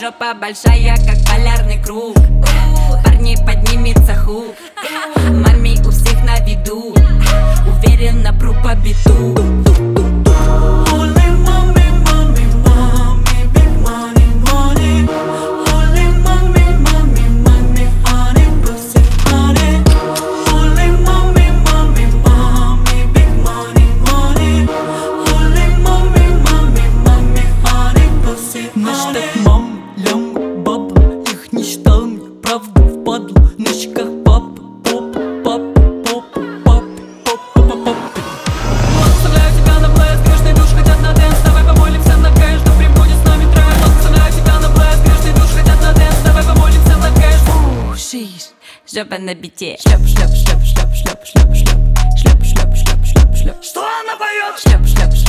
жопа большая, как полярный круг. Парни, поднимется хук. Маме у всех на виду. Уверенно пру по биту. Правда впадло, на щеках пап, поп, пап, поп, пап, поп, поп, поп. Оставляю тебя на плейс, грешный душ хотят на дэнс. Давай помолимся на кэш, да прибудет с нами трэш. Оставляю тебя на плейс, грешный душ хотят на дэнс. Давай помолимся на кэш. Шиш, жопа на бите. Шлеп, шлеп, шлеп, шлеп, шлеп, шлеп, шлеп, шлеп, шлеп, шлеп, шлеп, шлеп. Что она поет? Шлеп, шлеп, шлеп.